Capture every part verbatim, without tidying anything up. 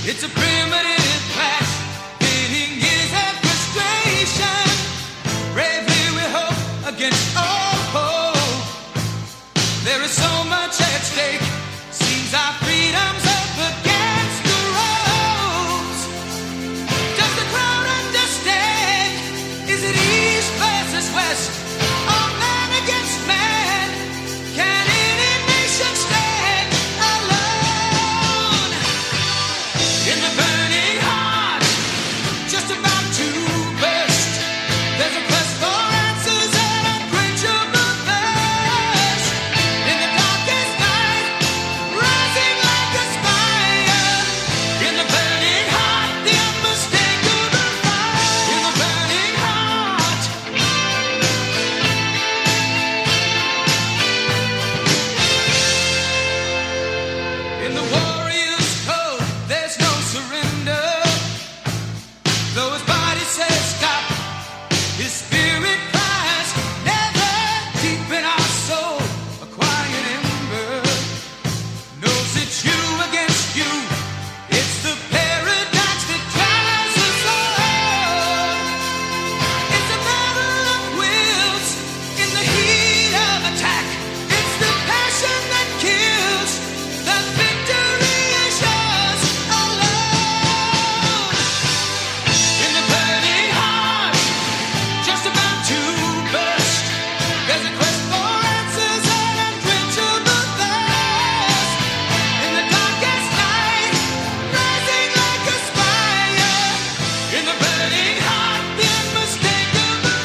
It's a primitive clash, feeling years of frustration. Bravely we hope against all hope. There is so much at stake. Seems our freedom's up against the ropes. Does the crowd understand? Is it east versus west? Or man against man? Can any nation stand alone? In the burning heart, just about to burst, there's a quest for answers and unquenchable thirst. In the darkest night, rising like a spire. In the burning heart, the unmistakable fire. In the burning heart. In the warrior's code, there's no surrender. Though his body says stop, his spirit cries never. Deep in our soul, a quiet ember knows it's you against you. It's the paradox that drives us all. It's a battle of wills in the heat of attack. It's the passion that kills. The victory is yours alone. In the burning heart, just about to burst, there's a quest for answers and unquenchable thirst. In the darkest night, rising like a spire. In the burning heart, the unmistakable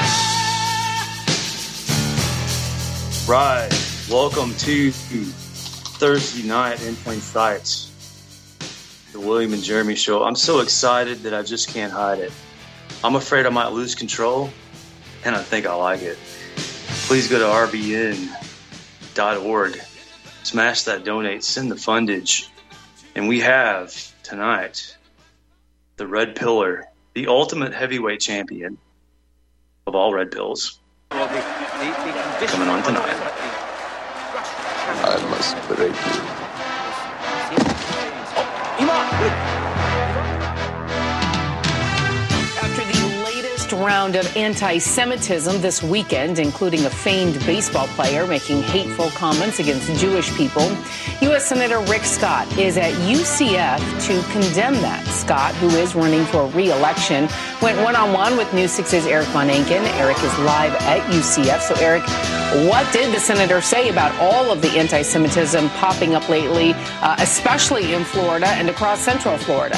fire. Right. Welcome to Thursday night in Plain Sight, the William and Jeremy show. I'm so excited that I just can't hide it. I'm afraid I might lose control, and I think I like it. Please go to R B N dot org, smash that donate, send the fundage. And we have tonight the Red Pillar, the ultimate heavyweight champion of all red pills, coming on tonight. I must break you. After the latest round of anti-Semitism this weekend, including a famed baseball player making hateful comments against Jewish people, U S Senator Rick Scott is at U C F to condemn that. Scott, who is running for re-election, went one-on-one with News six's Eric Von Anken. Eric is live at U C F. So, Eric, what did the senator say about all of the anti-Semitism popping up lately, uh, especially in Florida and across Central Florida?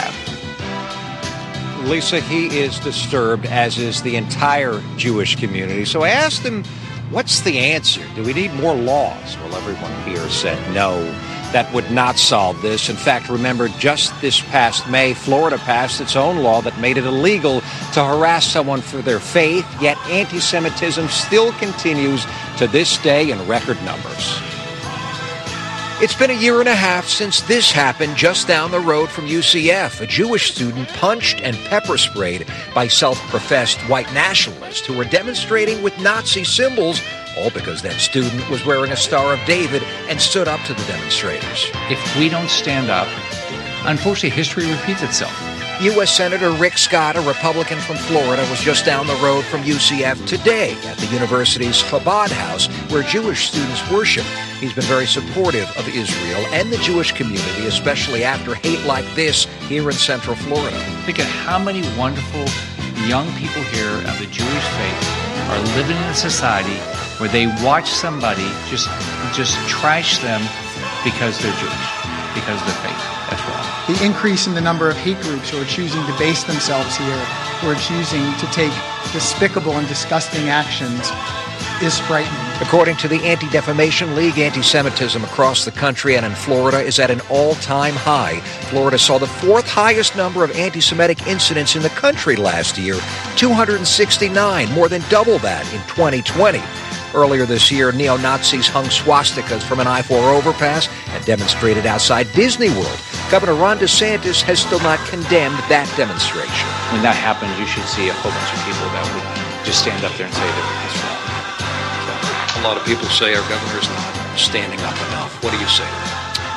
Lisa, he is disturbed, as is the entire Jewish community. So I asked him, what's the answer? Do we need more laws? Well, everyone here said no, that would not solve this. In fact, remember, just this past May, Florida passed its own law that made it illegal to harass someone for their faith, yet anti-Semitism still continues to this day in record numbers. It's been a year and a half since this happened just down the road from U C F. A Jewish student punched and pepper sprayed by self-professed white nationalists who were demonstrating with Nazi symbols, all because that student was wearing a Star of David and stood up to the demonstrators. If we don't stand up, unfortunately, history repeats itself. U S Senator Rick Scott, a Republican from Florida, was just down the road from U C F today at the university's Chabad House, where Jewish students worship. He's been very supportive of Israel and the Jewish community, especially after hate like this here in Central Florida. Think of how many wonderful young people here of the Jewish faith are living in a society where they watch somebody just just trash them because they're Jewish, because of their faith. That's wrong. The increase in the number of hate groups who are choosing to base themselves here, who are choosing to take despicable and disgusting actions, is frightening. According to the Anti-Defamation League, anti-Semitism across the country and in Florida is at an all-time high. Florida saw the fourth highest number of anti-Semitic incidents in the country last year, two hundred sixty-nine, more than double that in twenty twenty. Earlier this year, neo-Nazis hung swastikas from an I four overpass and demonstrated outside Disney World. Governor Ron DeSantis has still not condemned that demonstration. When that happens, you should see a whole bunch of people that would just stand up there and say that it's wrong. A lot of people say our governor's not standing up enough. What do you say to that?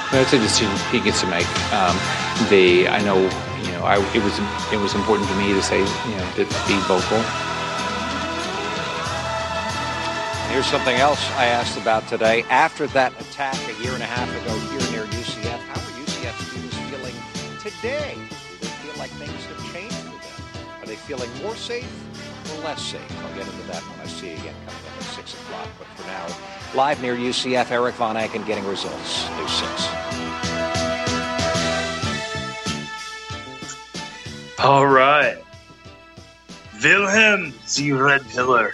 That's a decision he gets to make. Um, the I know, you know, I, it was it was important to me to say, you know, to be vocal. Here's something else I asked about today. After that attack a year and a half ago here near U C F, how are U C F students feeling today? Do they feel like things have changed for them? Are they feeling more safe or less safe? I'll get into that when I see you again coming up at six o'clock. But for now, live near U C F, Eric Von Aken getting results. News six. All right. Wilhelm, the Red Pillar.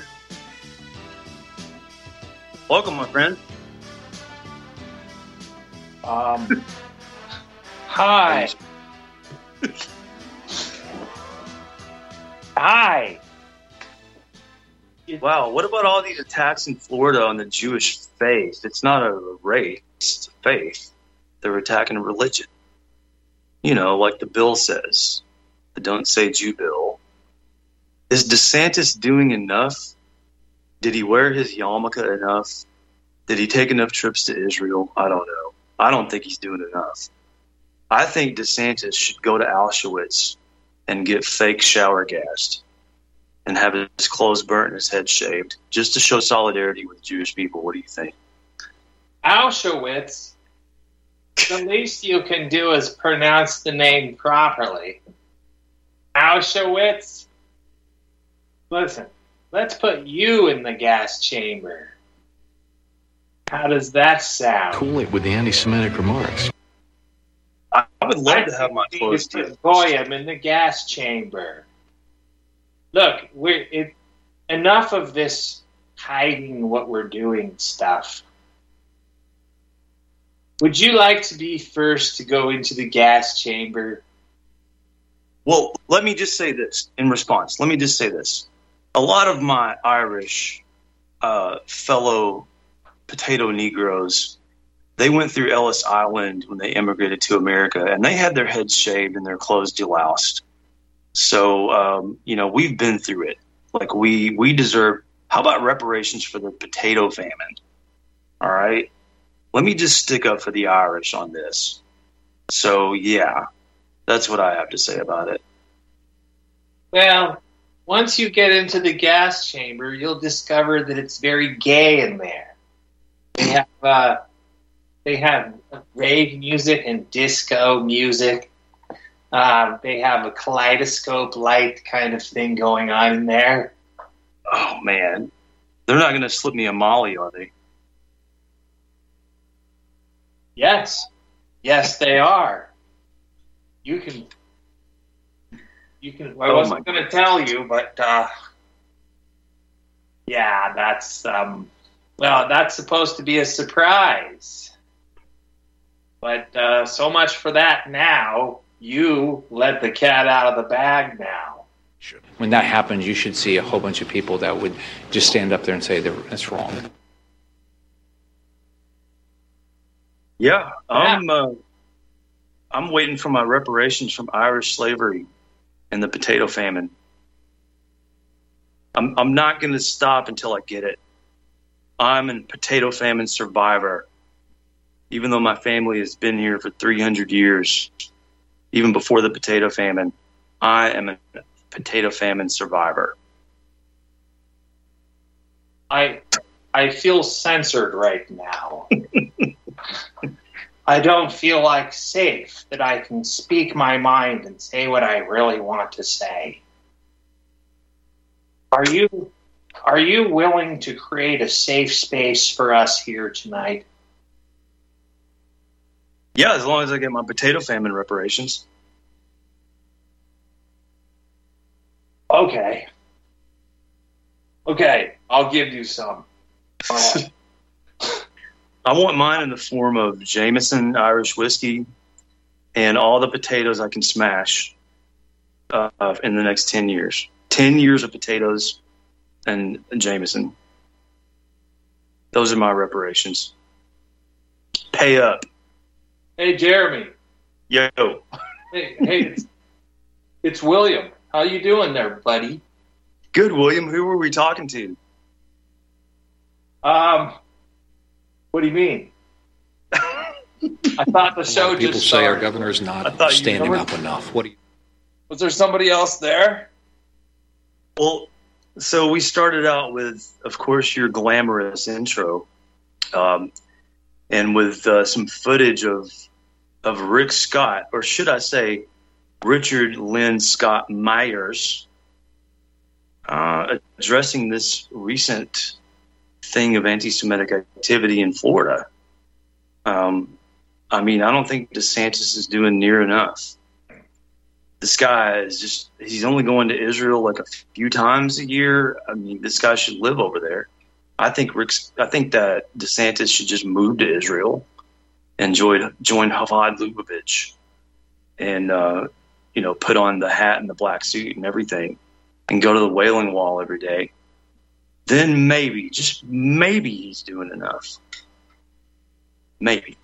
Welcome, my friend. Um, hi. Hi. Wow, what about all these attacks in Florida on the Jewish faith? It's not a race, it's a faith. They're attacking religion. You know, like the bill says, the Don't Say Jew bill. Is DeSantis doing enough? Did he wear his yarmulke enough? Did he take enough trips to Israel? I don't know. I don't think he's doing enough. I think DeSantis should go to Auschwitz and get fake shower gassed and have his clothes burnt and his head shaved just to show solidarity with Jewish people. What do you think? Auschwitz? The least you can do is pronounce the name properly. Auschwitz? Listen. Let's put you in the gas chamber. How does that sound? Cool it with the anti-Semitic remarks. I would love to have my clothes put Goyim in the gas chamber. Look, we're it, enough of this hiding what we're doing stuff. Would you like to be first to go into the gas chamber? Well, let me just say this in response. Let me just say this. A lot of my Irish uh, fellow potato Negroes, they went through Ellis Island when they immigrated to America, and they had their heads shaved and their clothes deloused. So, um, you know, we've been through it. Like, we, we deserve – how about reparations for the potato famine? All right? Let me just stick up for the Irish on this. So, yeah, that's what I have to say about it. Well – once you get into the gas chamber, you'll discover that it's very gay in there. They have uh, they have rave music and disco music. Uh, they have a kaleidoscope light kind of thing going on in there. Oh, man. They're not going to slip me a Molly, are they? Yes. Yes, they are. You can... You can. I wasn't oh going to tell you, but uh, yeah, that's um, well, that's supposed to be a surprise. But uh, so much for that. Now you let the cat out of the bag. Now, when that happens, you should see a whole bunch of people that would just stand up there and say that's wrong. Yeah, I'm. Uh, I'm waiting for my reparations from Irish slavery and the potato famine. I'm I'm not going to stop until I get it. I'm a potato famine survivor. Even though my family has been here for three hundred years, even before the potato famine, I am a potato famine survivor. I I feel censored right now. I don't feel like safe that I can speak my mind and say what I really want to say. Are you are you willing to create a safe space for us here tonight? Yeah, as long as I get my potato famine reparations. Okay. Okay, I'll give you some. Uh, I want mine in the form of Jameson Irish whiskey and all the potatoes I can smash uh, in the next ten years. ten years of potatoes and Jameson. Those are my reparations. Pay up. Hey, Jeremy. Yo. Hey, hey, it's, it's William. How you doing there, buddy? Good, William. Who were we talking to? Um... What do you mean? I thought the show People just say our started. governor is not thought you standing were- up enough. What do you? Was there somebody else there? Well, so we started out with, of course, your glamorous intro, um, and with uh, some footage of of Rick Scott, or should I say, Richard Lynn Scott Myers, uh, addressing this recent thing of anti-Semitic activity in Florida. Um, I mean, I don't think DeSantis is doing near enough. This guy is just, he's only going to Israel like a few times a year. I mean, this guy should live over there. I think Rick's, I think that DeSantis should just move to Israel and join, join Havad Lubavitch and, uh, you know, put on the hat and the black suit and everything and go to the Wailing Wall every day. Then maybe, just maybe he's doing enough. Maybe.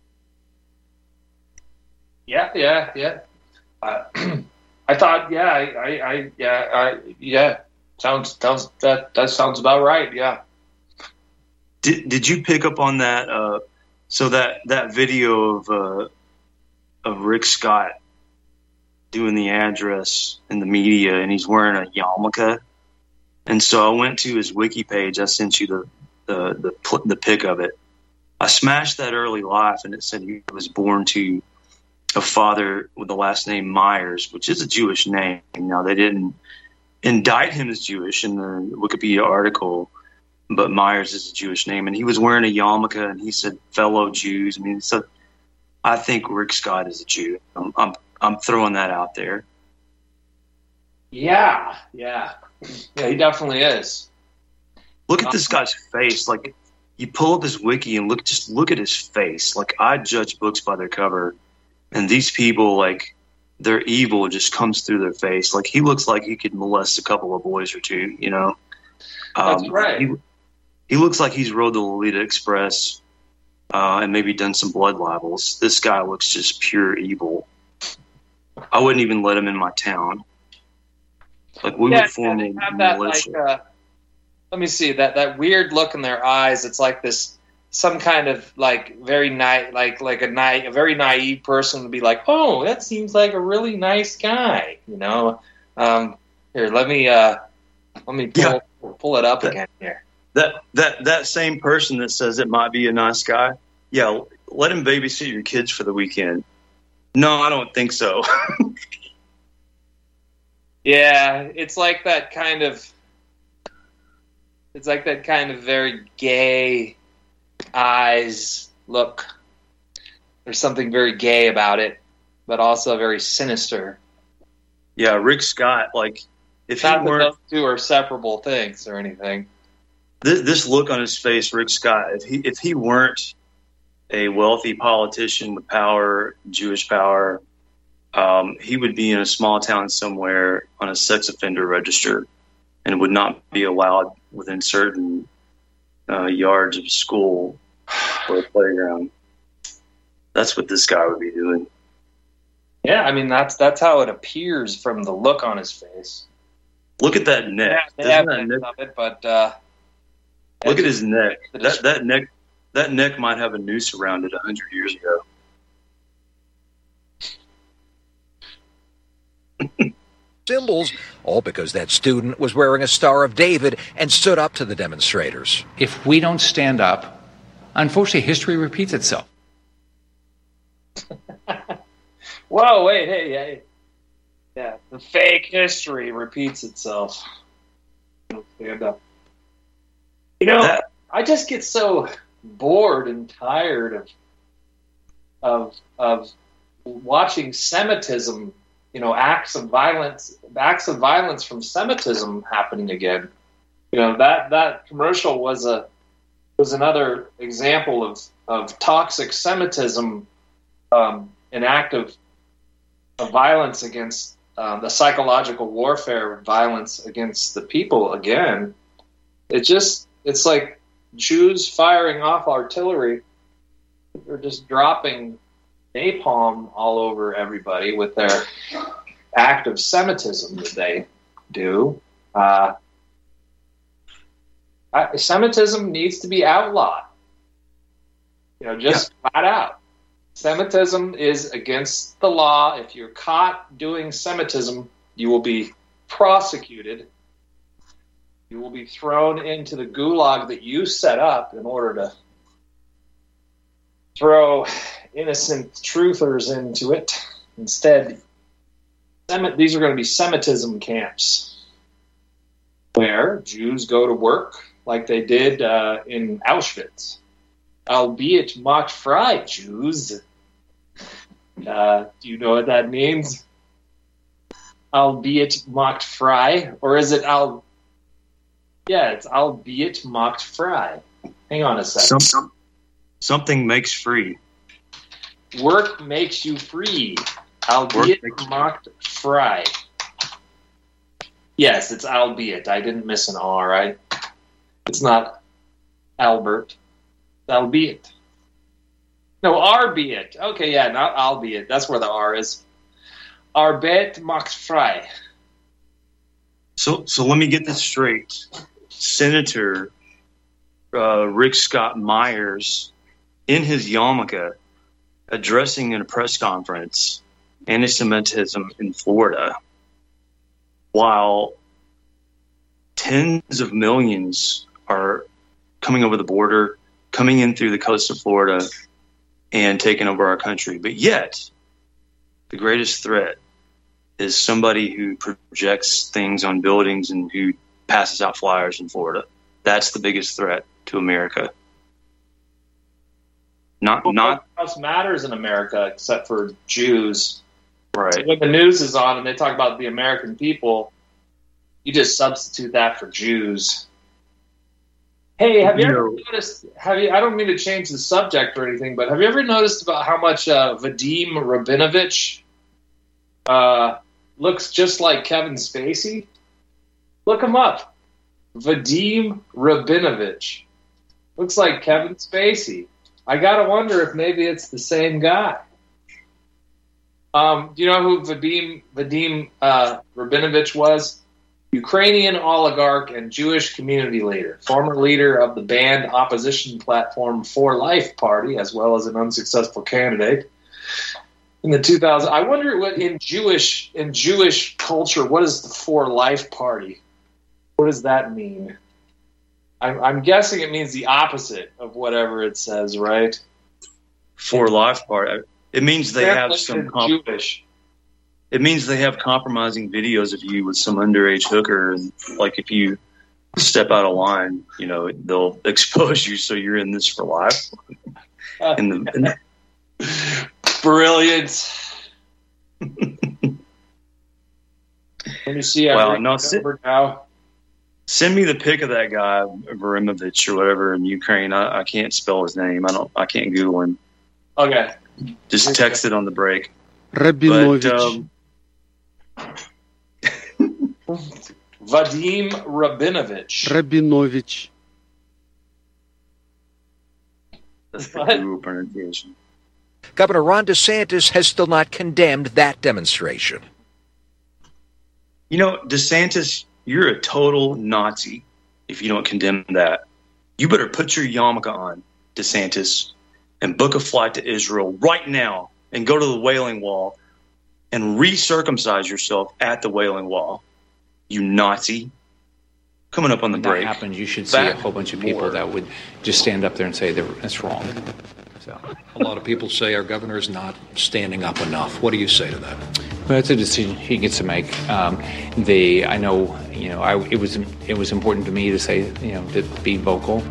Yeah, yeah, yeah. Uh, I thought, yeah, I, I, I yeah, I, yeah. Sounds, sounds that that sounds about right. Yeah. Did Did you pick up on that? Uh, so that that video of uh, of Rick Scott doing the address in the media, and he's wearing a yarmulke. And so I went to his wiki page. I sent you the the the, pl- the pic of it. I smashed that early life, and it said he was born to a father with the last name Myers, which is a Jewish name. Now, they didn't indict him as Jewish in the Wikipedia article, but Myers is a Jewish name. And he was wearing a yarmulke, and he said fellow Jews. I mean, so I think Rick Scott is a Jew. I'm I'm, I'm throwing that out there. Yeah, yeah, yeah. He definitely is. Look at this guy's face. Like, you pull up his wiki and look, just look at his face. Like, I judge books by their cover, and these people, like, their evil just comes through their face. Like, he looks like he could molest a couple of boys or two, you know? That's Um, right. He, he looks like he's rode the Lolita Express uh, and maybe done some blood libels. This guy looks just pure evil. I wouldn't even let him in my town. Like, we Yeah, would form yeah, a they have that, like, militia. uh, let me see, that, that weird look in their eyes. It's like this, some kind of like very nice, like like a na- a very naive person would be like, oh, that seems like a really nice guy, you know. Um, here, let me uh, let me pull, Yeah. pull it up That- again here. That that that same person that says it might be a nice guy, yeah, let him babysit your kids for the weekend. No, I don't think so. Yeah, it's like that kind of, it's like that kind of very gay eyes look. There's something very gay about it, but also very sinister. Yeah, Rick Scott, like, if he Not that weren't those two are separable things or anything. this, this look on his face, Rick Scott, if he if he weren't a wealthy politician with power, Jewish power, um, he would be in a small town somewhere on a sex offender register and would not be allowed within certain uh, yards of school or a playground. That's what this guy would be doing. Yeah, I mean that's that's how it appears from the look on his face. Look at that neck. They Doesn't have that evidence neck of it, but uh, look at his neck. the That that neck that neck might have a noose around it a hundred years ago. Symbols, all because that student was wearing a Star of David and stood up to the demonstrators. If we don't stand up, unfortunately, history repeats itself. Whoa, wait, hey, hey. Yeah, the fake history repeats itself. Stand up. You know, That- I just get so bored and tired of of of watching Semitism, you know, acts of violence, acts of violence from Semitism happening again. You know, that that commercial was a was another example of of toxic Semitism, um, an act of of violence against uh, the psychological warfare of violence against the people again. It just, it's like Jews firing off artillery. They're just dropping napalm all over everybody with their act of Semitism that they do. Uh, I, Semitism needs to be outlawed. You know, just flat out. Semitism is against the law. If you're caught doing Semitism, you will be prosecuted. You will be thrown into the gulag that you set up in order to throw innocent truthers into it. Instead, Semit- these are going to be Semitism camps where Jews go to work like they did uh, in Auschwitz. Albeit mocked fry Jews. Uh, do you know what that means? Albeit mocked fry, or is it al? Yeah, it's albeit mocked fry. Hang on a second. Some, something makes free. Work makes you free. Albeit mocked fry. Yes, it's albeit. I didn't miss an R, right? It's not Albert. Albeit. No, albeit. Okay, yeah, not albeit. That's where the R is. Arbeit macht frei. So, so let me get this straight. Senator uh, Rick Scott Myers, in his yarmulke, addressing in a press conference anti-Semitism in Florida, while tens of millions are coming over the border, coming in through the coast of Florida and taking over our country. But yet, the greatest threat is somebody who projects things on buildings and who passes out flyers in Florida. That's the biggest threat to America. Not, well, not what else matters in America except for Jews. Right. So when the news is on and they talk about the American people, you just substitute that for Jews. Hey, have you ever noticed? Have you? I don't mean to change the subject or anything, but have you ever noticed about how much uh, Vadim Rabinovich uh, looks just like Kevin Spacey? Look him up. Vadim Rabinovich looks like Kevin Spacey. I gotta wonder if maybe it's the same guy. Um, do you know who Vadim Vadim uh, Rabinovich was? Ukrainian oligarch and Jewish community leader, former leader of the banned opposition platform For Life Party, as well as an unsuccessful candidate in the two thousands. I wonder what in Jewish in Jewish culture, what is the For Life Party? What does that mean? I'm, I'm guessing it means the opposite of whatever it says, right? For Life Party. It means they have some comp- Jewish. It means they have compromising videos of you with some underage hooker, and like if you step out of line, you know they'll expose you, so you're in this for life. in the, in the- Brilliant. Let me see. Wow, I no, remember now. Send me the pic of that guy, Varimovich or whatever, in Ukraine. I, I can't spell his name. I don't. I can't Google him. Okay. Just text it on the break. Rabinovich. But, um, Vadim Rabinovich. Rabinovich. That's the Google pronunciation. Governor Ron DeSantis has still not condemned that demonstration. You know, DeSantis, you're a total Nazi if you don't condemn that. You better put your yarmulke on, DeSantis, and book a flight to Israel right now and go to the Wailing Wall and recircumcise yourself at the Wailing Wall. You Nazi. Coming up on the when break. That happens, you should see Back a whole bunch of people more. that would just stand up there and say that's wrong. So, A lot of people say our governor is not standing up enough. What do you say to that? well, that's a decision he gets to make. Um, the I know, you know, I, it was it was important to me to say, you know, to be vocal.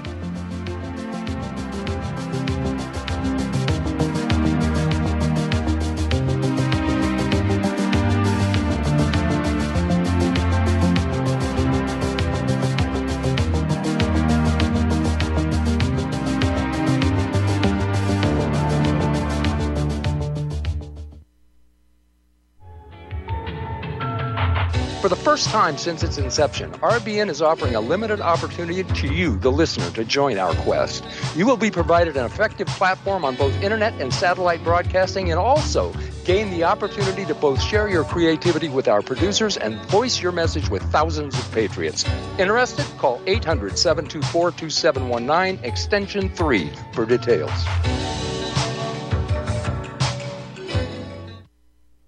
For the first time since its inception, R B N is offering a limited opportunity to you, the listener, to join our quest. You will be provided an effective platform on both internet and satellite broadcasting, and also gain the opportunity to both share your creativity with our producers and voice your message with thousands of patriots. Interested? Call eight hundred, seven two four, two seven one nine, extension three for details.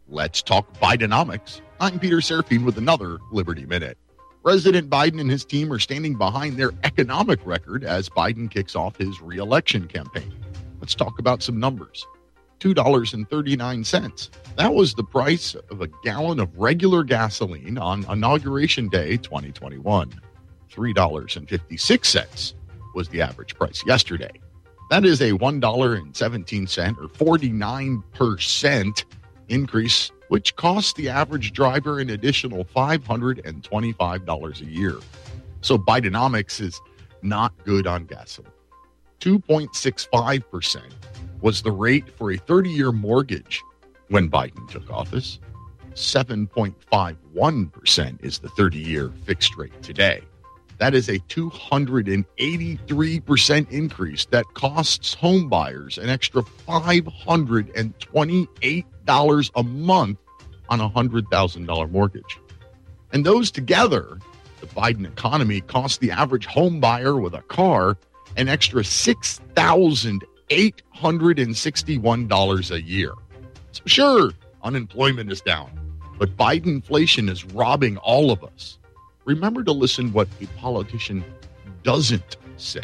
Let's talk Bidenomics. I'm Peter Serafine with another Liberty Minute. President Biden and his team are standing behind their economic record as Biden kicks off his re-election campaign. Let's talk about some numbers. two dollars and thirty-nine cents. That was the price of a gallon of regular gasoline on Inauguration Day twenty twenty-one. three dollars and fifty-six cents was the average price yesterday. That is a one dollar and seventeen cents or forty-nine percent increase, which costs the average driver an additional five hundred twenty-five dollars a year. So Bidenomics is not good on gasoline. two point six five percent was the rate for a thirty-year mortgage when Biden took office. seven point five one percent is the thirty-year fixed rate today. That is a two hundred eighty-three percent increase that costs home buyers an extra five hundred twenty-eight dollars a month on a one hundred thousand dollars mortgage. And those together, the Biden economy cost the average home buyer with a car an extra six thousand eight hundred sixty-one dollars a year. So sure, unemployment is down, but Biden inflation is robbing all of us. Remember to listen what a politician doesn't say.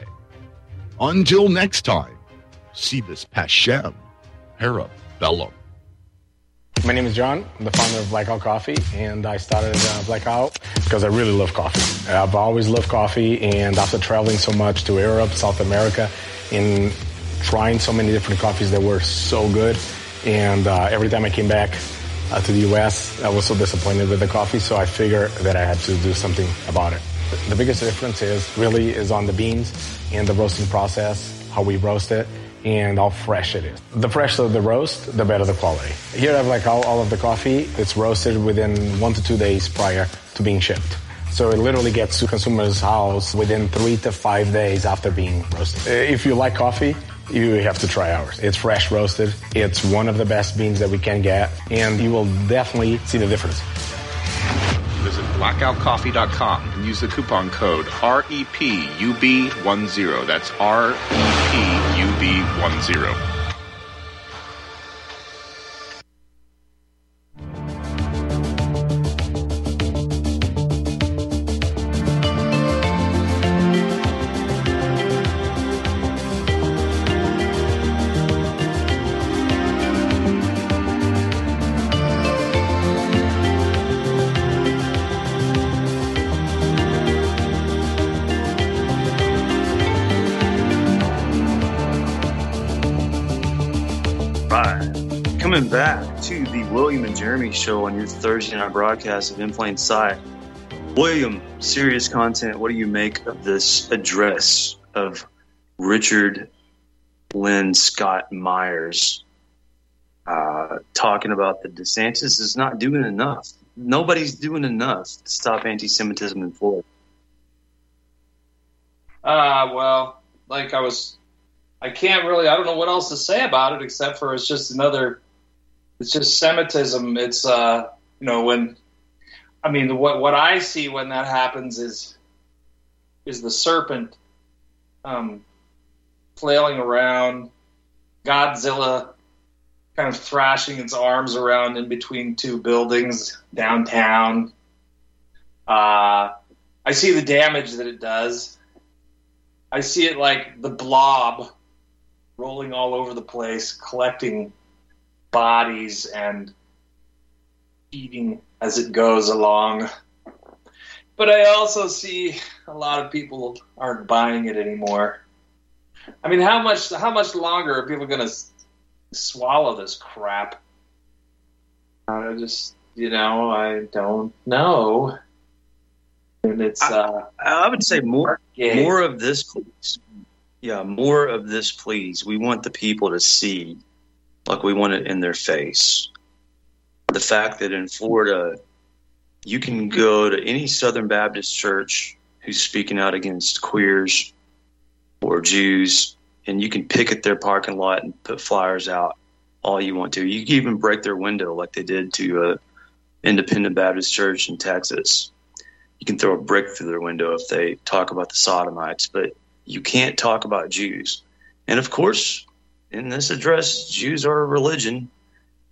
Until next time, see this Pashem, Parabellum. My name is John. I'm the founder of Blackout Coffee, and I started uh, Blackout because I really love coffee. I've always loved coffee, and after traveling so much to Europe, South America, and trying so many different coffees that were so good, and uh, every time I came back uh, to the U S, I was so disappointed with the coffee, so I figured that I had to do something about it. The biggest difference is really is on the beans and the roasting process, how we roast it, and how fresh it is. The fresher the roast, the better the quality. Here I have like all, all of the coffee. It's roasted within one to two days prior to being shipped. So it literally gets to consumers' house within three to five days after being roasted. If you like coffee, you have to try ours. It's fresh roasted. It's one of the best beans that we can get, and you will definitely see the difference. Visit blackout coffee dot com and use the coupon code R E P U B ten. That's R E P U B ten. Coming back to the William and Jeremy show on your Thursday night broadcast of In Plain Sight. William, serious content. What do you make of this address of Richard Lynn Scott Myers uh, talking about that DeSantis is not doing enough? Nobody's doing enough to stop anti-Semitism in Florida. Uh, well, like I was, I can't really, I don't know what else to say about it except for it's just another, it's just Semitism. It's, uh, you know, when, I mean, what what I see when that happens is, is the serpent um, flailing around, Godzilla kind of thrashing its arms around in between two buildings downtown. Uh, I see the damage that it does. I see it like the Blob rolling all over the place, collecting bodies and eating as it goes along. But I also see a lot of people aren't buying it anymore. I mean, how much how much longer are people going to s- swallow this crap? I just, you know, I don't know. And it's uh, I, I would say more more of this, please. Yeah, more of this, please. We want the people to see, like we want it in their face. The fact that in Florida, you can go to any Southern Baptist church who's speaking out against queers or Jews, and you can picket their parking lot and put flyers out all you want to. You can even break their window like they did to an Independent Baptist church in Texas. You can throw a brick through their window if they talk about the Sodomites, but you can't talk about Jews. And of course, in this address, Jews are a religion,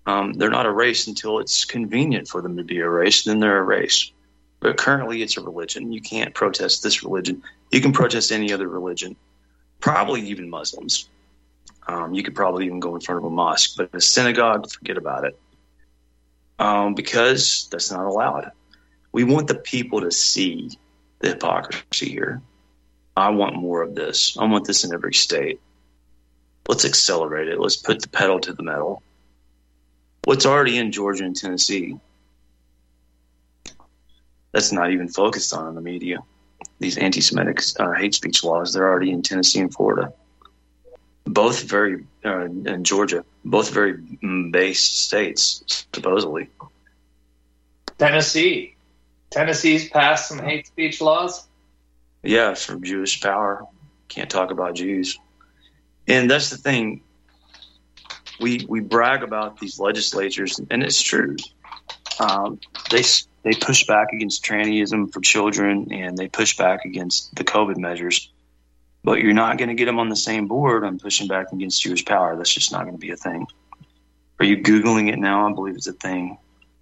Um, they're not a race until it's convenient for them to be a race. Then they're a race. But currently it's a religion. You can't protest this religion. You can protest any other religion, probably even Muslims. Um, you could probably even go in front of a mosque. But a synagogue, forget about it. Um, because that's not allowed. We want the people to see the hypocrisy here. I want more of this. I want this in every state. Let's accelerate it. Let's put the pedal to the metal. What's already in Georgia and Tennessee, that's not even focused on in the media. These anti-Semitic uh, hate speech laws, they're already in Tennessee and Florida. Both very, uh, in Georgia, both very based states, supposedly. Tennessee. Tennessee's passed some hate speech laws? Yeah, from Jewish power. Can't talk about Jews. And that's the thing. We we brag about these legislatures, and it's true. Um, they they push back against trannyism for children, and they push back against the COVID measures. But you're not going to get them on the same board on pushing back against Jewish power. That's just not going to be a thing. Are you Googling it now? I believe it's a thing.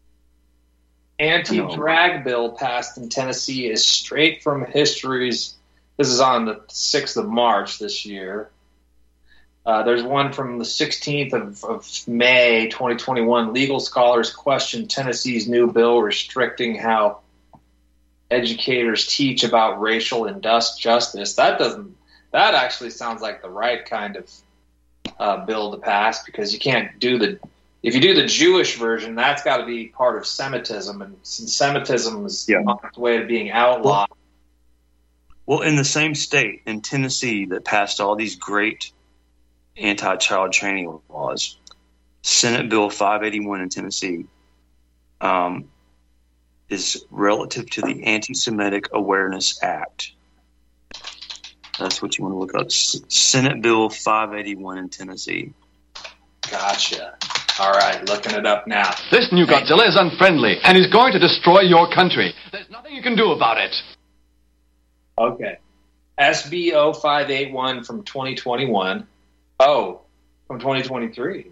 Anti-drag bill passed in Tennessee is straight from history's. This is on the sixth of March this year. Uh, there's one from the sixteenth of, of May, twenty twenty-one. Legal scholars question Tennessee's new bill restricting how educators teach about racial injustice. That doesn't. That actually sounds like the right kind of uh, bill to pass, because you can't do the. If you do the Jewish version, that's got to be part of Semitism, and since Semitism is yeah. on its way to being outlawed. Well, in the same state, in Tennessee, that passed all these great anti-child training laws, Senate Bill five eighty-one in Tennessee um, is relative to the Anti-Semitic Awareness Act. That's what you want to look up. S- Senate Bill five eighty-one in Tennessee. Gotcha. All right, looking it up now. This new Godzilla is unfriendly and is going to destroy your country. There's nothing you can do about it. Okay. S B zero five eighty-one from twenty twenty-one. Oh, from twenty twenty-three.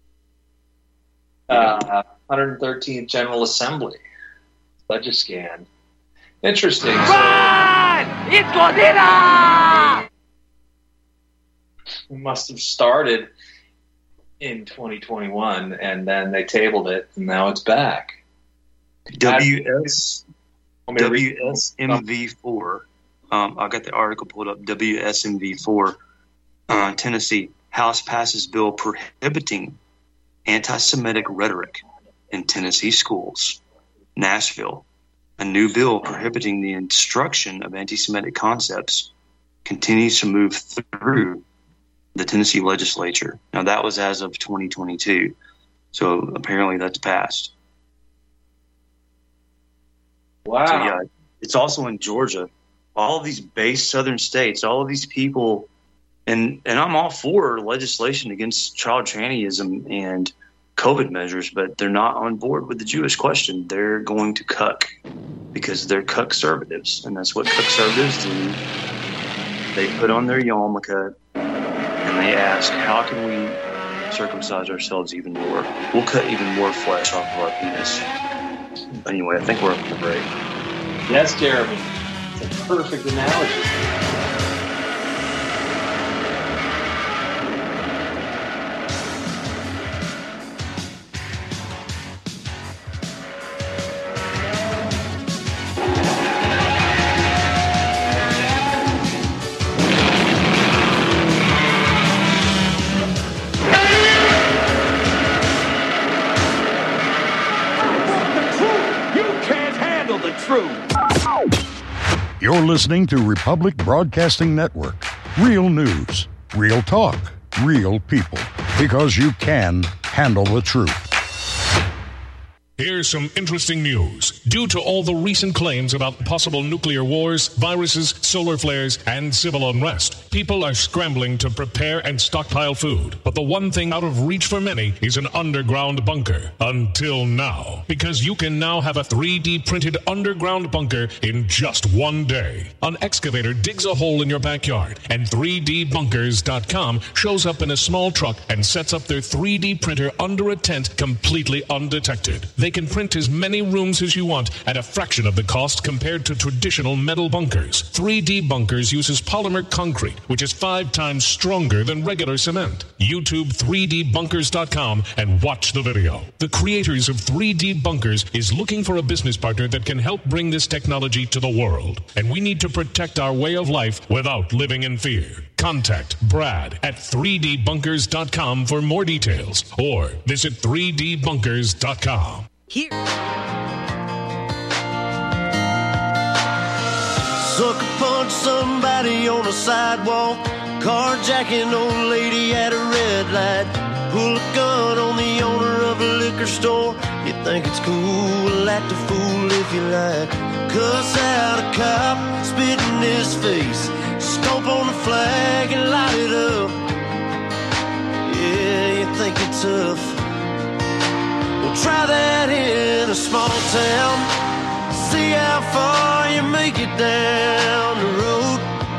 Uh, one hundred thirteenth General Assembly. Budget scan. Interesting. Run! So, it's Godzilla! We must have started in twenty twenty-one, and then they tabled it, and now it's back. W S W S M V four. Um, I got the article pulled up. W S M V four. Uh, Tennessee House passes bill prohibiting anti-Semitic rhetoric in Tennessee schools. Nashville, a new bill prohibiting the instruction of anti-Semitic concepts continues to move through the Tennessee legislature. Now, that was as of twenty twenty-two, so apparently that's passed. Wow. So, yeah, it's also in Georgia. All of these base southern states, all of these people, and, and I'm all for legislation against child trannyism and COVID measures, but they're not on board with the Jewish question. They're going to cuck because they're cuck-servatives, and that's what cuck-servatives do. They put on their yarmulke, and they ask, how can we circumcise ourselves even more? We'll cut even more flesh off of our penis. Anyway, I think we're up for the break. Yes, Jeremy. It's a perfect analogy. You're listening to Republic Broadcasting Network. Real news, real talk, real people. Because you can handle the truth. Here's some interesting news. Due to all the recent claims about possible nuclear wars, viruses, solar flares, and civil unrest, people are scrambling to prepare and stockpile food. But the one thing out of reach for many is an underground bunker. Until now. Because you can now have a three D printed underground bunker in just one day. An excavator digs a hole in your backyard, and three D bunkers dot com shows up in a small truck and sets up their three D printer under a tent completely undetected. They can print as many rooms as you want at a fraction of the cost compared to traditional metal bunkers. three D Bunkers uses polymer concrete, which is five times stronger than regular cement. YouTube three D bunkers dot com and watch the video. The creators of three D Bunkers is looking for a business partner that can help bring this technology to the world. And we need to protect our way of life without living in fear. Contact Brad at three D bunkers dot com for more details, or visit three D bunkers dot com. Here. Sucker punch somebody on a sidewalk, carjacking old lady at a red light, pull a gun on the owner of a liquor store. You think it's cool, act a fool if you like, cuss out a cop, spit in his face, stomp on the flag and light it up. Yeah, you think you're tough. Well, try that in a small town. See how far you make it down the road.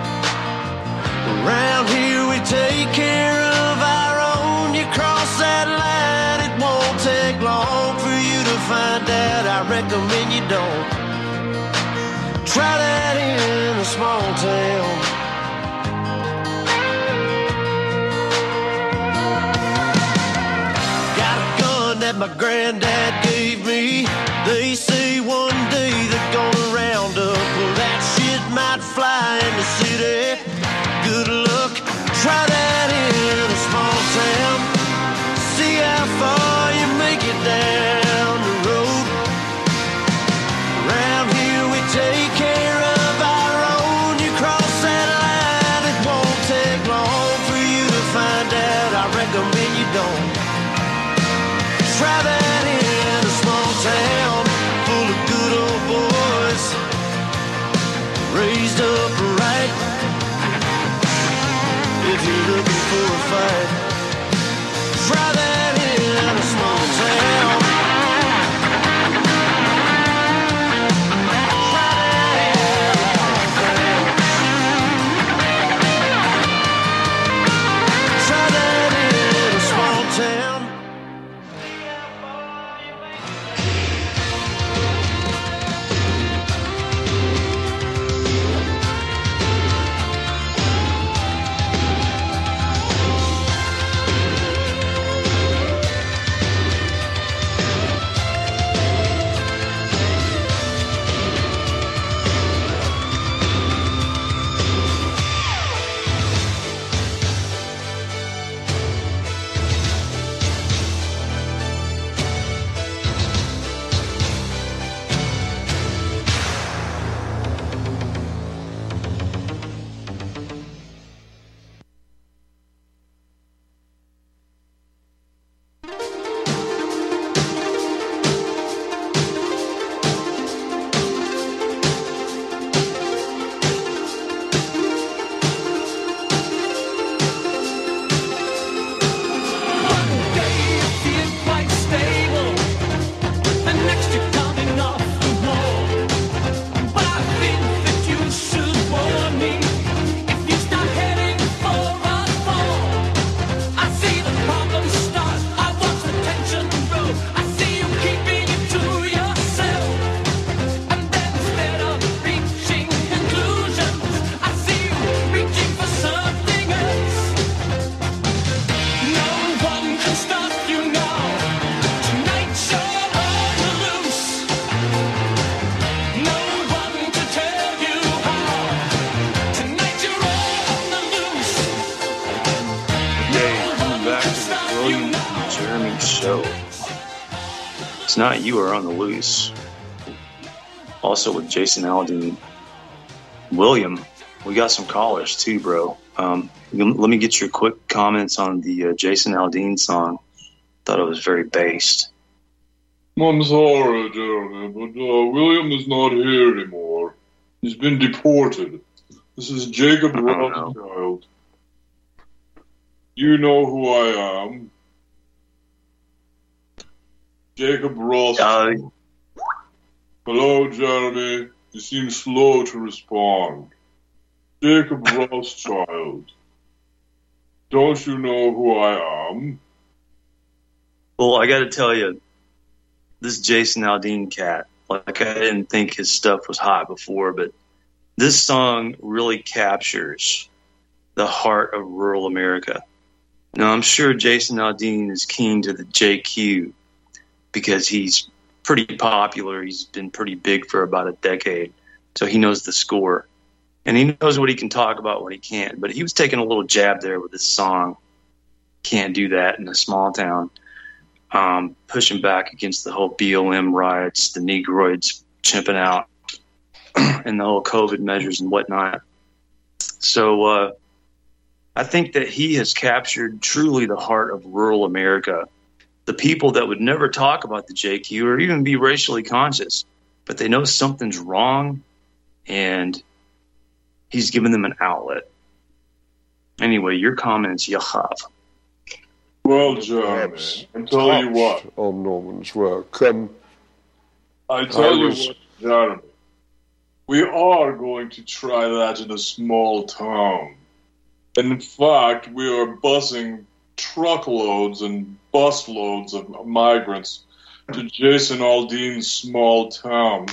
Around here we take care of our own. You cross that line, it won't take long for you to find out. I recommend you don't. Try that in a small town. That my granddad gave me. They say one day they're gonna round up. Well, that shit might fly in the city. Good luck, try that in a small town. See how far you make it down the road. Around here we take care of our own. You cross that line, it won't take long for you to find out. I recommend you don't. Try that in a small town full of good old boys, raised up right. If you're looking for a fight, try that in a small town. Try that in a small town. It's not You Are on the Loose. Also with Jason Aldean. William, we got some callers too, bro. Um, let me get your quick comments on the uh, Jason Aldean song. Thought it was very based. I'm sorry, Jeremy, but uh, William is not here anymore. He's been deported. This is Jacob Rothschild. You know who I am. Jacob Rothschild. Uh, Hello, Jeremy. You seem slow to respond. Jacob Rothschild. Don't you know who I am? Well, I got to tell you, this Jason Aldean cat, like I didn't think his stuff was hot before, but this song really captures the heart of rural America. Now, I'm sure Jason Aldean is keen to the J Q because he's pretty popular. He's been pretty big for about a decade, so he knows the score. And he knows what he can talk about, what he can't. But he was taking a little jab there with this song. Can't do that in a small town. Um, pushing back against the whole B L M riots, the Negroids chimping out, and the whole COVID measures and whatnot. So uh, I think that he has captured truly the heart of rural America. The people that would never talk about the J Q or even be racially conscious, but they know something's wrong, and he's given them an outlet. Anyway, your comments, Yahav. Well, Jeremy, I tell you what. On Norman's work. Um, I tell I you was... what, Jeremy. We are going to try that in a small town. And in fact, we are busing truckloads and busloads of migrants to Jason Aldean's small town.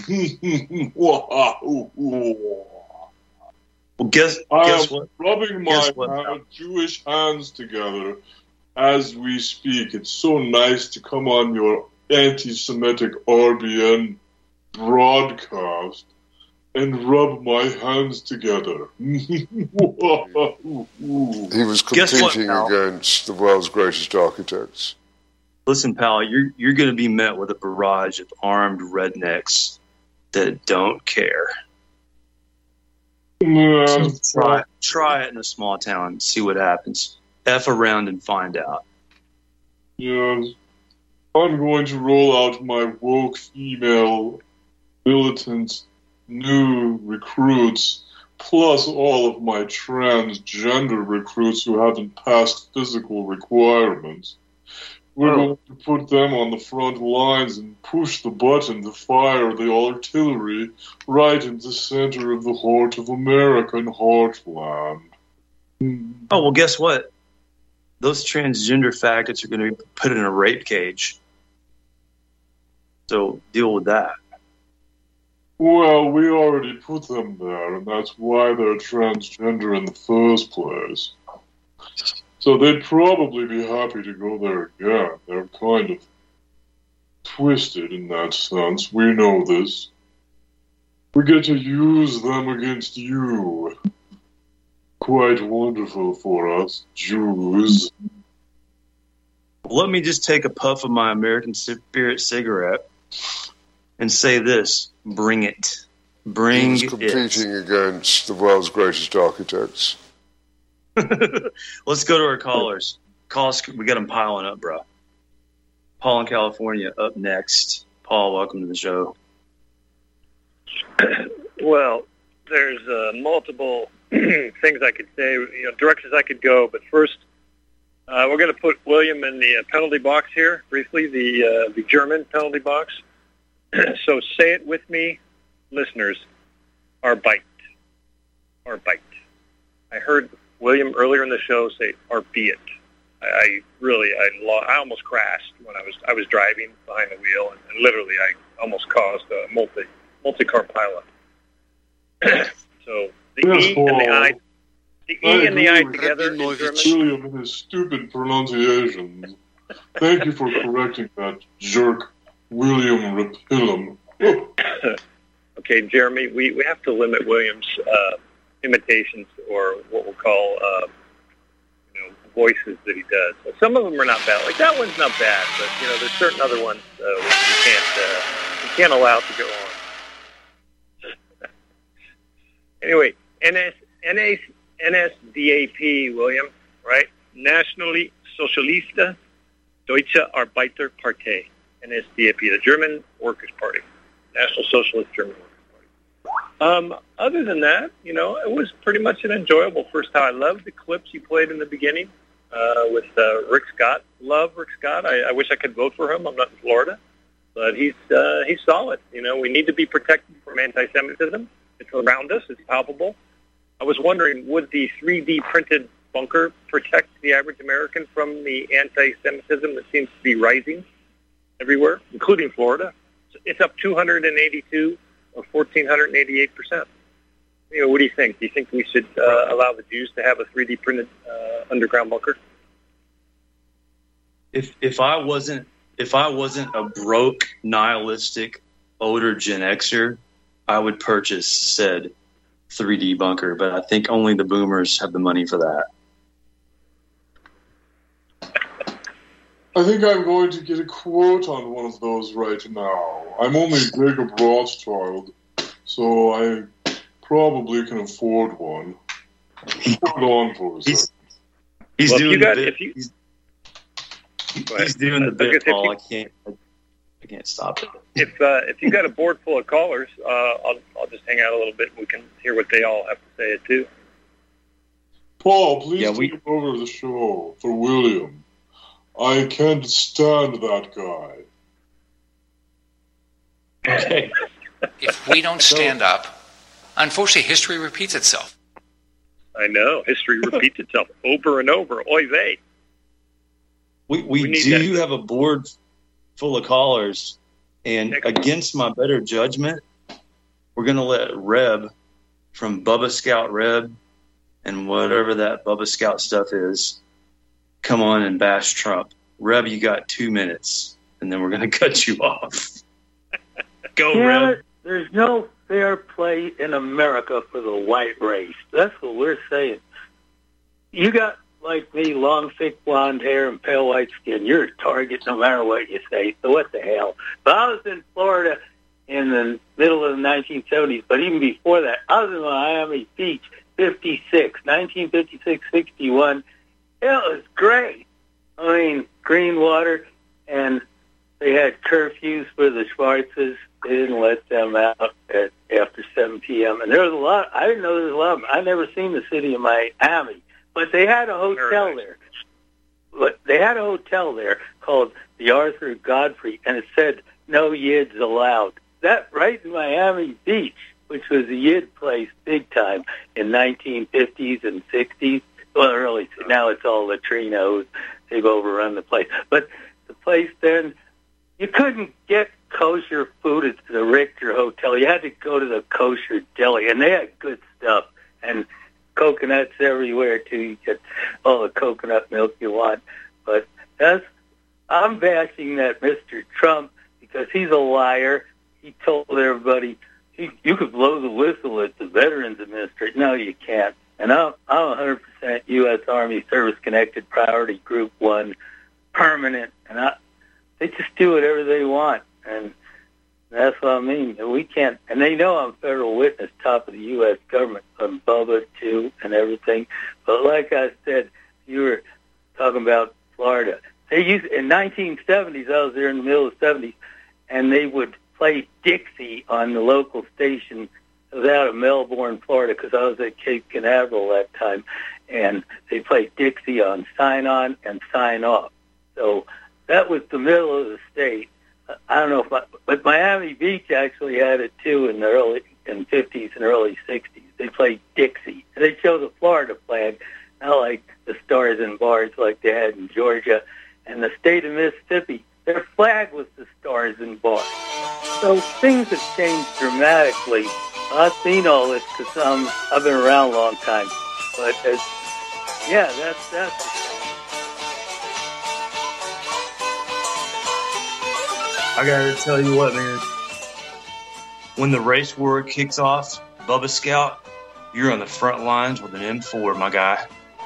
Well, guess, I guess am what? rubbing my Guess what? hand, Jewish hands together as we speak. It's so nice to come on your anti-Semitic R B N broadcast and rub my hands together. He was competing what, against the world's greatest architects. Listen, pal, you're you're going to be met with a barrage of armed rednecks that don't care. Yeah, So try try it in a small town, see what happens. F around and find out. Yes. I'm going to roll out my woke female militant new recruits, plus all of my transgender recruits who haven't passed physical requirements. We're Oh. going to put them on the front lines and push the button to fire the artillery right in the center of the heart of American heartland. Oh, well, guess what? Those transgender faggots are going to be put in a rape cage. So deal with that. Well, we already put them there, and that's why they're transgender in the first place. So they'd probably be happy to go there again. They're kind of twisted in that sense. We know this. We get to use them against you. Quite wonderful for us, Jews. Let me just take a puff of my American Spirit cigarette and say this. Bring it. Bring He was competing it. against the world's greatest architects. Let's go to our callers. Calls, we got them piling up, bro. Paul in California up next. Paul, welcome to the show. Well, there's uh, multiple things I could say, you know, directions I could go. But first, uh, we're going to put William in the uh, penalty box here, briefly, the uh, the German penalty box. So say it with me, listeners. Arbeit. Arbeit. I heard William earlier in the show say Arbeit. I, I really, I, lo- I almost crashed when I was I was driving behind the wheel, and, and literally I almost caused a multi multi-car pileup. So the Yes, E and the Paul. I, the E and the I together in German. William and his stupid pronunciations. Thank you for correcting that jerk, William Rapillum. Okay, Jeremy, we, we have to limit Williams' uh, imitations, or what we'll call uh, you know, voices that he does. So some of them are not bad. Like that one's not bad, but you know, there's certain other ones uh, which you can't uh, you can't allow to go on. Anyway, N S, N S, N S D A P, William, right? Nationally Socialiste Deutsche Arbeiterpartei. N S D A P, the German Workers' Party, National Socialist German Workers' Party. Um, other than that, you know, it was pretty much an enjoyable first time. I loved the clips he played in the beginning uh, with uh, Rick Scott. Love Rick Scott. I, I wish I could vote for him. I'm not in Florida, but he's uh, he's solid. You know, we need to be protected from anti-Semitism. It's around us. It's palpable. I was wondering, would the three D printed bunker protect the average American from the anti-Semitism that seems to be rising everywhere, including Florida? It's up two hundred eighty-two or one thousand four hundred eighty-eight percent. You know, what do you think? Do you think we should uh, allow the Jews to have a three D printed uh, underground bunker? If if I wasn't if I wasn't a broke, nihilistic, older Gen Xer, I would purchase said three D bunker, but I think only the boomers have the money for that. I think I'm going to get a quote on one of those right now. I'm only Jacob Rothschild, so I probably can afford one. Hold on for a second. He's well, doing you got, the bit. if you, He's, he's doing the bit, Paul. I can't. I can't stop it. If uh, if you got a board full of callers, uh, I'll I'll just hang out a little bit and we can hear what they all have to say it too. Paul, please Yeah, we- take over the show for William. I can't stand that guy. Okay. If we don't stand up, unfortunately, history repeats itself. I know. History repeats itself over and over. Oy vey. We we, We need do that. have a board full of callers, and against my better judgment, we're going to let Reb from Bubba Scout Reb and whatever that Bubba Scout stuff is come on and bash Trump. Reb, you got two minutes, and then we're going to cut you off. Go, Yeah, Reb. there's no fair play in America for the white race. That's what we're saying. You got, like me, long, thick blonde hair and pale white skin. You're a target no matter what you say, so what the hell? But I was in Florida in the middle of the nineteen seventies, but even before that, I was in Miami Beach, fifty-six, nineteen fifty-six, sixty-one. It was great. I mean, green water, and they had curfews for the Schwarzes. They didn't let them out at after seven p.m. And there was a lot. I didn't know there was a lot of them. I never seen the city of Miami, but they had a hotel there. But they had a hotel there called the Arthur Godfrey, and it said no yids allowed. That right in Miami Beach, which was a yid place big time in nineteen fifties and sixties. Well, early now it's all latrinos. They've overrun the place, but the place then you couldn't get kosher food at the Richter Hotel. You had to go to the kosher deli, and they had good stuff and coconuts everywhere too. You get all the coconut milk you want. But that's I'm bashing that Mister Trump because he's a liar. He told everybody he, you could blow the whistle at the Veterans Administration. No, you can't. And I'm, I'm one hundred percent U S Army Service-Connected Priority Group one, permanent. And I, they just do whatever they want. And that's what I mean. And we can't. And they know I'm federal witness, top of the U S government. I'm Bubba, too, and everything. But like I said, you were talking about Florida. They used in nineteen seventies, I was there in the middle of the seventies, and they would play Dixie on the local station. I was out of Melbourne, Florida, because I was at Cape Canaveral that time, and they played Dixie on Sign On and Sign Off. So that was the middle of the state. I don't know if, I, but Miami Beach actually had it too in the early in fifties and early sixties. They played Dixie. And they show the Florida flag, not like the stars and bars like they had in Georgia. And the state of Mississippi, their flag was the stars and bars. So things have changed dramatically. I've seen all this because um, I've been around a long time. But it's, yeah, that's that's. I gotta tell you what, man. When the race war kicks off, Bubba Scout, you're on the front lines with an M four, my guy.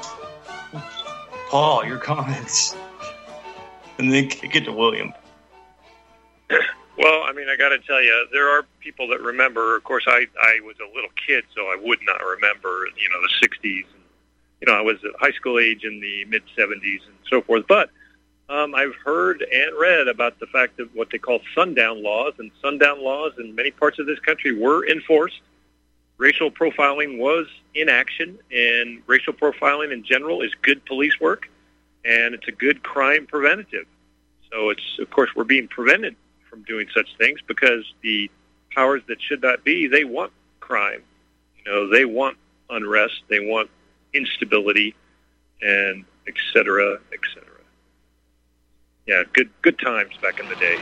Paul, your comments. And then kick it to William. Well, I mean, I got to tell you, there are people that remember. Of course, I, I was a little kid, so I would not remember, you know, the sixties. You know, I was at high school age in the mid-seventies and so forth. But Um, I've heard and read about the fact of what they call sundown laws, and sundown laws in many parts of this country were enforced. Racial profiling was in action, and racial profiling in general is good police work, and it's a good crime preventative. So it's, of course, we're being prevented from doing such things because the powers that should not be, they want crime. You know, they want unrest, they want instability, and et cetera, et cetera. Yeah, good good times back in the day.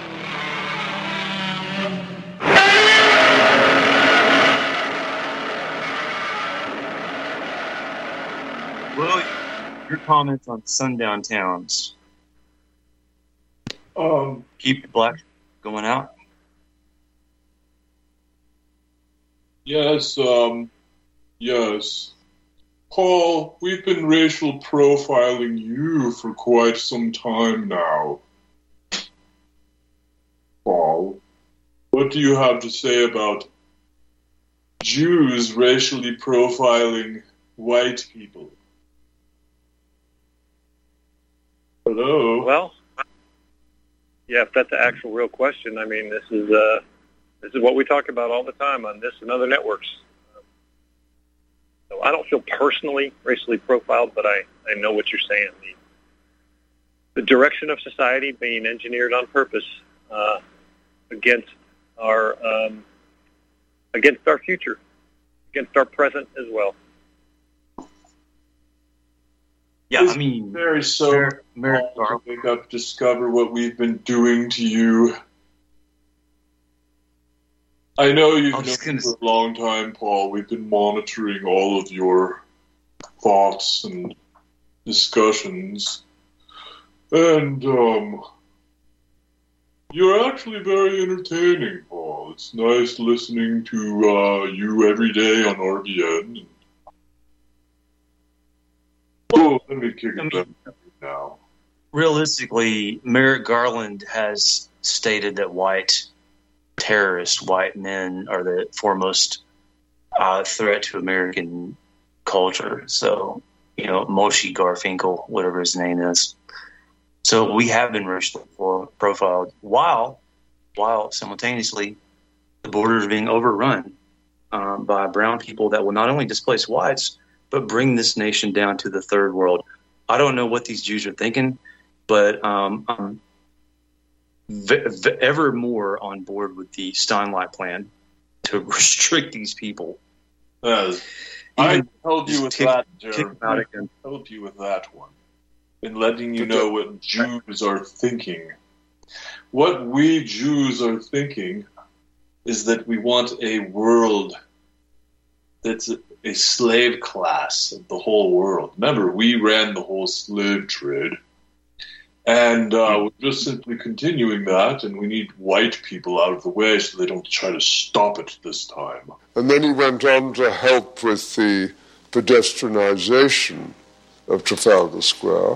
Well, your comments on sundown towns. Um, Keep the black going out. Yes, um, yes. Paul, we've been racial profiling you for quite some time now. Paul, what do you have to say about Jews racially profiling white people? Hello? Well, yeah, if that's the actual real question, I mean, this is uh, this is what we talk about all the time on this and other networks. So I don't feel personally racially profiled, but I, I know what you're saying. The, the direction of society being engineered on purpose uh, against our um, against our future, against our present as well. Yeah, I mean, very so Mer- to wake up, discover what we've been doing to you. I know you've known gonna... for a long time, Paul. We've been monitoring all of your thoughts and discussions. And, um, you're actually very entertaining, Paul. It's nice listening to uh, you every day on R B N. Oh, let me kick it back now. Realistically, Merrick Garland has stated that white terrorists, white men, are the foremost uh, threat to American culture. So, you know, Moshe Garfinkel, whatever his name is. So we have been racially profiled while, while simultaneously the border is being overrun um, by brown people that will not only displace whites, but bring this nation down to the third world. I don't know what these Jews are thinking, but um, I'm v- v- ever more on board with the Steinlein plan to restrict these people. Uh, I helped you with kick, that, kick Jeremy. them out again. I helped you with that one. In letting you know what Jews are thinking. What we Jews are thinking is that we want a world that's a, a slave class of the whole world. Remember, we ran the whole slave trade. And uh, we're just simply continuing that, and we need white people out of the way so they don't try to stop it this time. And then he went on to help with the pedestrianization of Trafalgar Square.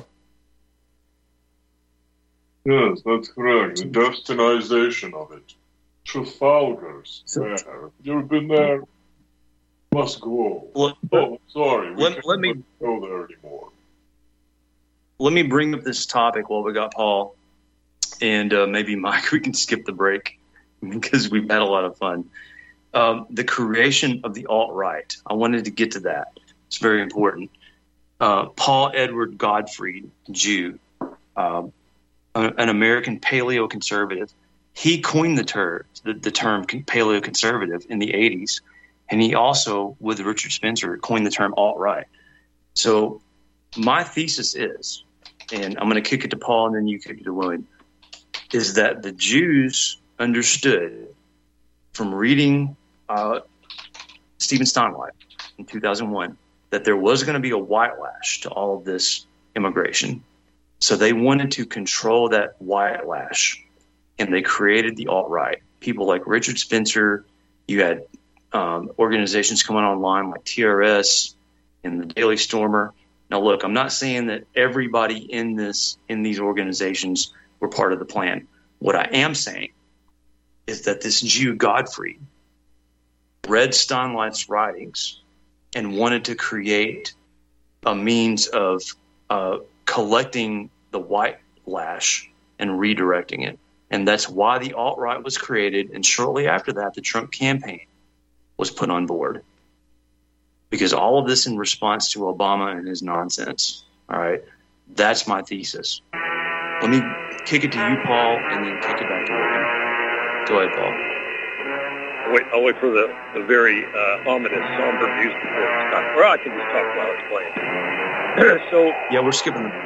Yes, that's correct. The destinization of it. Trafalgar Square. Have you ever been there? Must go. Well, oh, sorry. We let, can't let me go there anymore. Let me bring up this topic while we got Paul, and uh, maybe Mike. We can skip the break because we've had a lot of fun. Um, the creation of the alt-right. I wanted to get to that. It's very important. Uh, Paul Edward Gottfried, Jew, uh, an American paleoconservative. He coined the term, the, the term paleoconservative in the eighties, and he also, with Richard Spencer, coined the term alt-right. So my thesis is, and I'm going to kick it to Paul and then you kick it to William, is that the Jews understood from reading uh, Stephen Steinlein in two thousand one that there was going to be a whitelash to all of this immigration. So they wanted to control that whitelash, and they created the alt-right. People like Richard Spencer, you had um, organizations coming online like T R S and the Daily Stormer. Now, look, I'm not saying that everybody in this in these organizations were part of the plan. What I am saying is that this Jew, Gottfried, read Steinlein's writings and wanted to create a means of uh, collecting the white backlash and redirecting it. And that's why the alt-right was created. And shortly after that, the Trump campaign was put on board. Because all of this in response to Obama and his nonsense. All right. That's my thesis. Let me kick it to you, Paul, and then kick it back to William. Go ahead, Paul. I'll wait, I'll wait for the, the very uh, ominous, somber music to stop. Or I can just talk while it's playing. So yeah, we're skipping the.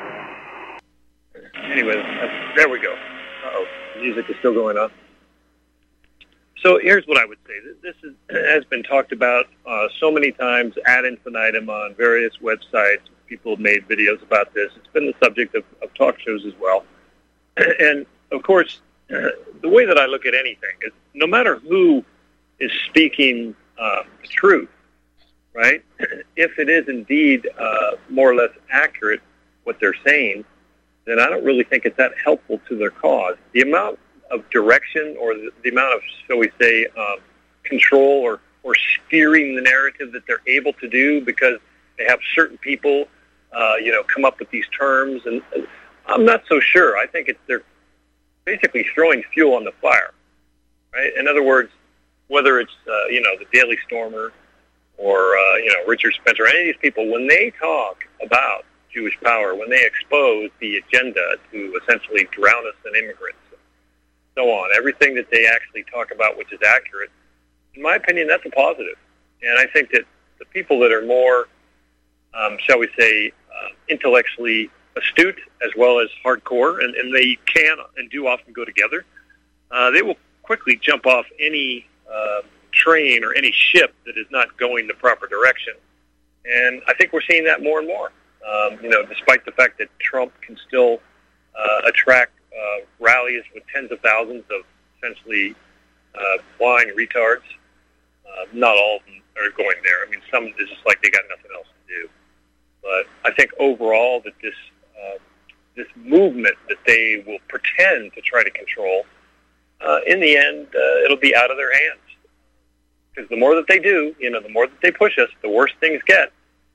Anyway, that's, there we go. Uh-oh, music is still going on. So here's what I would say. This is, has been talked about uh, so many times ad infinitum on various websites. People have made videos about this. It's been the subject of, of talk shows as well. And, of course, uh, the way that I look at anything is no matter who is speaking uh, the truth, right, if it is indeed uh, more or less accurate what they're saying, then I don't really think it's that helpful to their cause. The amount of direction or the, the amount of, shall we say, um, control or, or steering the narrative that they're able to do because they have certain people, uh, you know, come up with these terms. And, and I'm not so sure. I think it's they're basically throwing fuel on the fire, right? In other words, whether it's, uh, you know, the Daily Stormer or, uh, you know, Richard Spencer, any of these people, when they talk about Jewish power, when they expose the agenda to essentially drown us in immigrants, so on, everything that they actually talk about which is accurate, in my opinion, that's a positive. And I think that the people that are more, um, shall we say, uh, intellectually astute as well as hardcore, and, and they can and do often go together, uh, they will quickly jump off any uh, train or any ship that is not going the proper direction. And I think we're seeing that more and more. Um, you know, despite the fact that Trump can still uh, attract Uh, rallies with tens of thousands of essentially uh, flying retards. Uh, not all of them are going there. I mean, some is just like they got nothing else to do. But I think overall that this uh, this movement that they will pretend to try to control, uh, in the end, uh, it'll be out of their hands. Because the more that they do, you know, the more that they push us, the worse things get.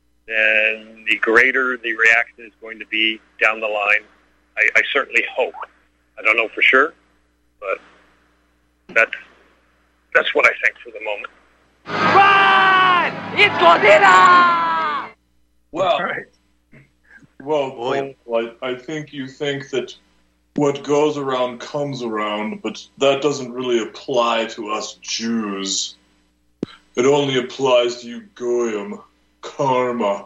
Then the greater the reaction is going to be down the line. I, I certainly hope. I don't know for sure, but that's that's what I think for the moment. Run! It's Godzilla! Well, right. well, Paul, I, I think you think that what goes around comes around, but that doesn't really apply to us Jews. It only applies to you Goyim, karma,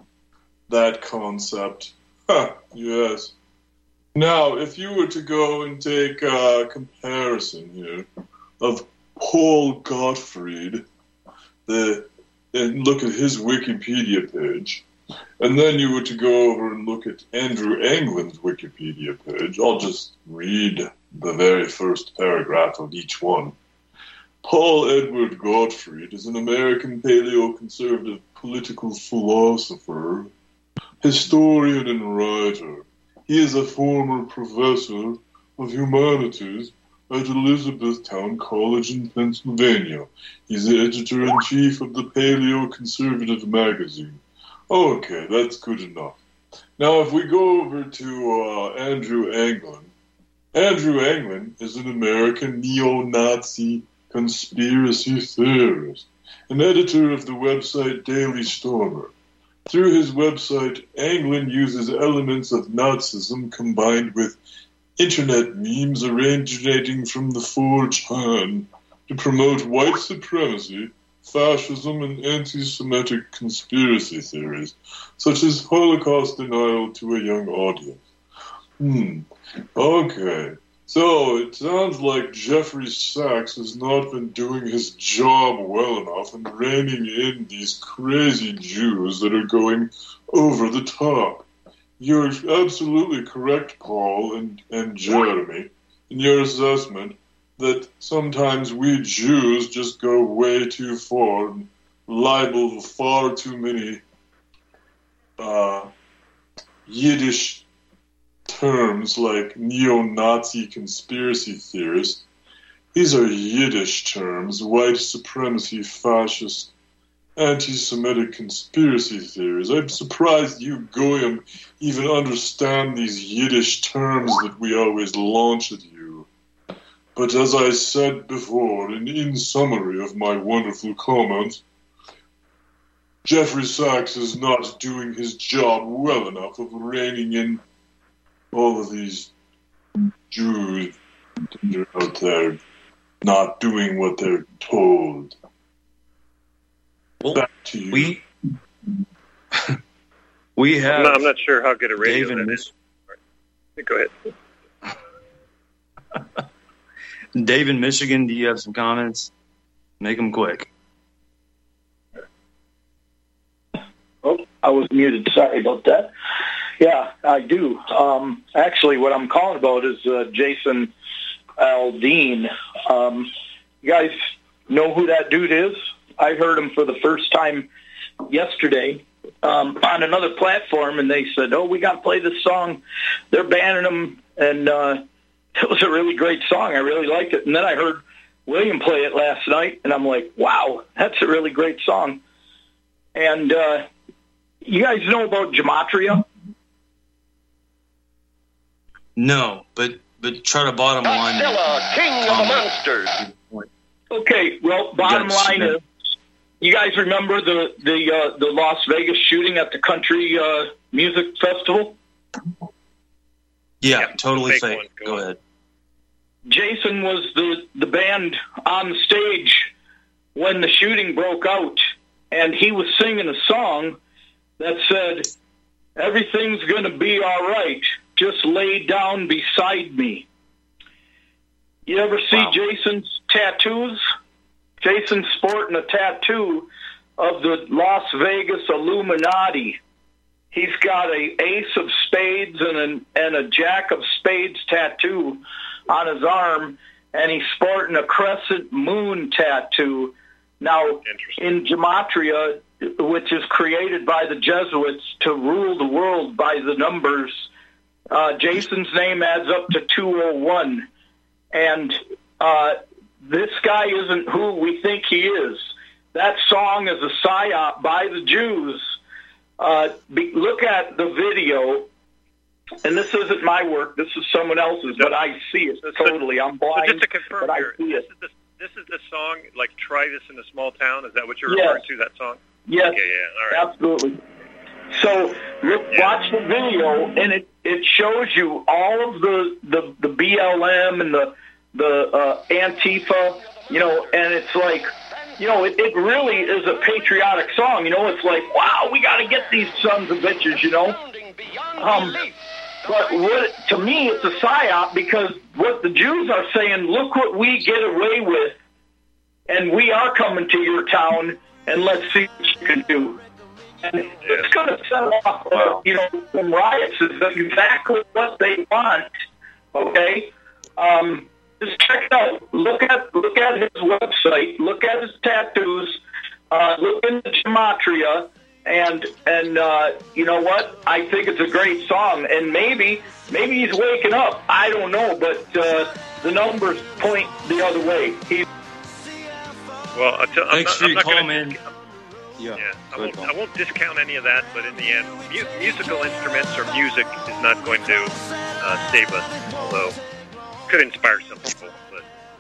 that concept. Huh, yes. Now, if you were to go and take a comparison here of Paul Gottfried, the, and look at his Wikipedia page, and then you were to go over and look at Andrew Anglin's Wikipedia page, I'll just read the very first paragraph of each one. Paul Edward Gottfried is an American paleoconservative political philosopher, historian, and writer. He is a former professor of humanities at Elizabethtown College in Pennsylvania. He's the editor-in-chief of the Paleo-Conservative magazine. Okay, that's good enough. Now, if we go over to uh, Andrew Anglin, Andrew Anglin is an American neo-Nazi conspiracy theorist, an editor of the website Daily Stormer. Through his website, Anglin uses elements of Nazism combined with internet memes originating from the four chan to promote white supremacy, fascism, and anti-Semitic conspiracy theories, such as Holocaust denial to a young audience. Hmm, okay. So, it sounds like Jeffrey Sachs has not been doing his job well enough and reining in these crazy Jews that are going over the top. You're absolutely correct, Paul and, and Jeremy, in your assessment that sometimes we Jews just go way too far and libel far too many uh, Yiddish terms like neo-Nazi conspiracy theorist. These are Yiddish terms, white supremacy, fascist, anti-Semitic conspiracy theories. I'm surprised you, Goyim, even understand these Yiddish terms that we always launch at you. But as I said before, in, in summary of my wonderful comments, Jeffrey Sachs is not doing his job well enough of reining in all of these Jews that are out there not doing what they're told. Well, Back to you. We, we have... I'm not, I'm not sure how good a radio Dave that Mich- is. Right. Go ahead. Dave in Michigan, do you have some comments? Make them quick. Oh, I was muted. Sorry about that. Yeah, I do. Um, actually, what I'm calling about is uh, Jason Aldean. Um, you guys know who that dude is? I heard him for the first time yesterday um, on another platform, and they said, oh, we got to play this song. They're banning him, and uh, it was a really great song. I really liked it. And then I heard William play it last night, and I'm like, wow, that's a really great song. And uh, you guys know about Gematria? No, but but try to bottom line. Godzilla, king of the monsters. Okay, well, bottom line is, you guys remember the the uh, the Las Vegas shooting at the country uh, music festival? Yeah, Yeah, totally fake fake. one. Go Go on. ahead. Jason was the, the band on the stage when the shooting broke out, and he was singing a song that said, everything's going to be all right. Just lay down beside me. You ever see Wow. Jason's tattoos? Jason's sporting a tattoo of the Las Vegas Illuminati. He's got a ace of spades and an, and a jack of spades tattoo on his arm, and he's sporting a crescent moon tattoo. Now, in Gematria, which is created by the Jesuits to rule the world by the numbers, uh, Jason's name adds up to two oh one. And uh, this guy isn't who we think he is. That song is a psyop by the Jews. Uh, be, look at the video, and this isn't my work. This is someone else's, but I see it totally. I'm blind, So just to confirm but I here, see this it. is the this is the song, like "Try This in a Small Town." Is that what you're Yes. referring to? That song? Yes, Okay, yeah, all right. absolutely. So look, watch the video, and it, it shows you all of the, the, the B L M and the the uh, Antifa, you know, and it's like, you know, it, it really is a patriotic song. You know, it's like, wow, we got to get these sons of bitches, you know. Um, but what, to me, it's a psyop because what the Jews are saying, look what we get away with, and we are coming to your town, and let's see what you can do. And it's going to set off, uh, you know, some riots. Is exactly what they want. Okay, um, just check it out. Look at look at his website. Look at his tattoos. Uh, look into Gematria, and and uh, you know what? I think it's a great song. And maybe maybe he's waking up. I don't know, but uh, the numbers point the other way. He. Well, I'll tell, I'm Thanks not, for I'm your not call, gonna, man. Yeah, Yeah, I go ahead, won't, I won't discount any of that, but in the end, mu- musical instruments or music is not going to uh, save us, although it could inspire some people. But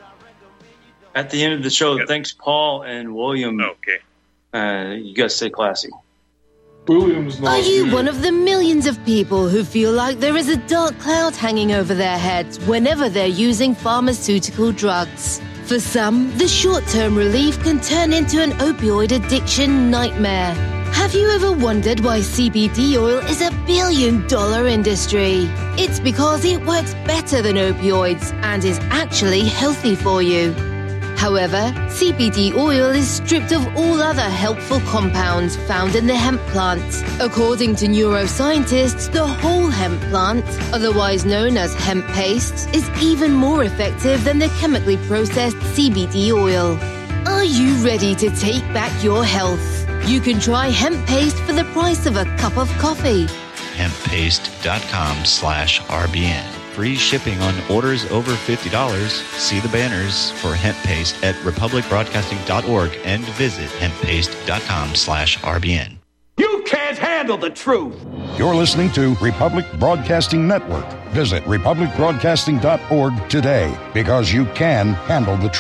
At the end of the show, thanks, Paul and William. Okay. Uh, you guys stay classy. William's not Are you here. one of the millions of people who feel like there is a dark cloud hanging over their heads whenever they're using pharmaceutical drugs? For some, the short-term relief can turn into an opioid addiction nightmare. Have you ever wondered why C B D oil is a billion-dollar industry? It's because it works better than opioids and is actually healthy for you. However, C B D oil is stripped of all other helpful compounds found in the hemp plant. According to neuroscientists, the whole hemp plant, otherwise known as hemp paste, is even more effective than the chemically processed C B D oil. Are you ready to take back your health? You can try hemp paste for the price of a cup of coffee. hemp paste dot com slash R B N. free shipping on orders over fifty dollars. See the banners for hemp paste at republic broadcasting dot org and visit hemppaste.com slash RBN. You can't handle the truth. You're listening to Republic Broadcasting Network. Visit republic broadcasting dot org today because you can handle the truth.